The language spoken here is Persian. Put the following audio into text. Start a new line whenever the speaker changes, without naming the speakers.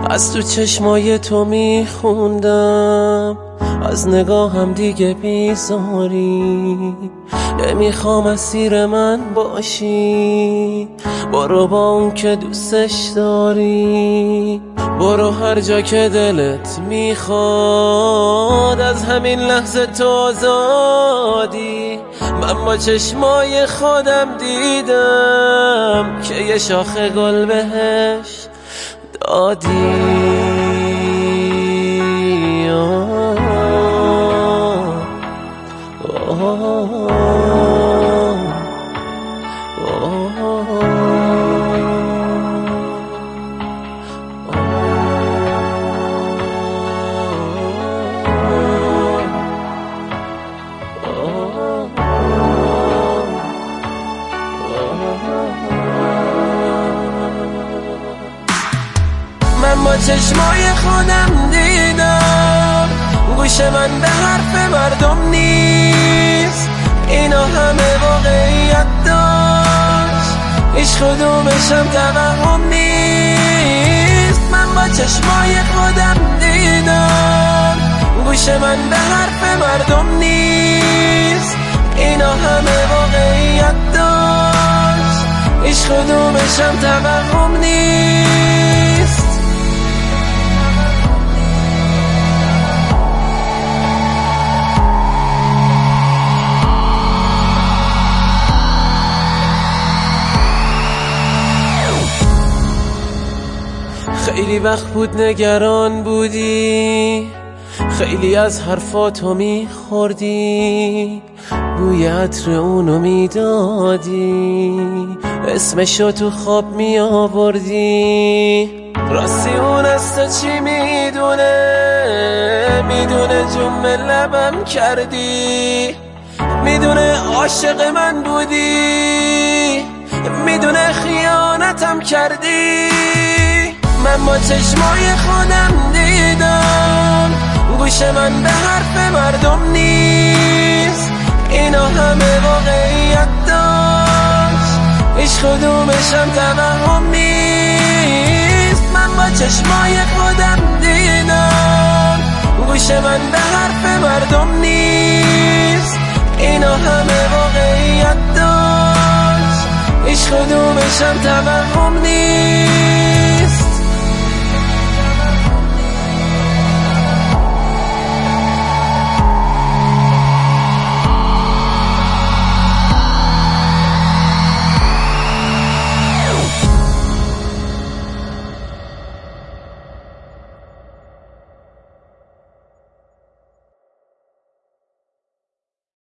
از تو چشمای تو میخوندم، از نگاهم دیگه بیزاری. نمیخوام اسیر من باشی، برو با اون که دوستش داری. برو هر جا که دلت میخواد، از همین لحظه تو آزادی. من با چشمای خودم دیدم که یه شاخه گل بهش دادی. من با چشمای خودم دیدم، گوش من به حرف مردم نیست. اینا همه واقعیت داشت، هیچ کدومشم توهم نیست. من با چشمای خودم دیدم، گوش من به حرف مردم نیست. اینا همه واقعیت داشت، هیچ کدومشم توهم نیست. خیلی وقت بود نگران بودی، خیلی از حرفاتو میخوردی، بوی عطر اونو میدادی، اسمشو تو خواب میآوردی. راستی اون از تو چی میدونه جون به لبم کردی. میدونه عاشق من بودی، میدونه خیانتم کردی. من با چشمای خودم دیدم، گوش من به حرف مردم نیست. اینا همه واقعیت داشت، هیچ کدومشم توهم نیست. من با چشمای خودم دیدم، گوش من به حرف مردم نیست. اینا همه واقعیت داشت، هیچ کدومشم توهم نیست.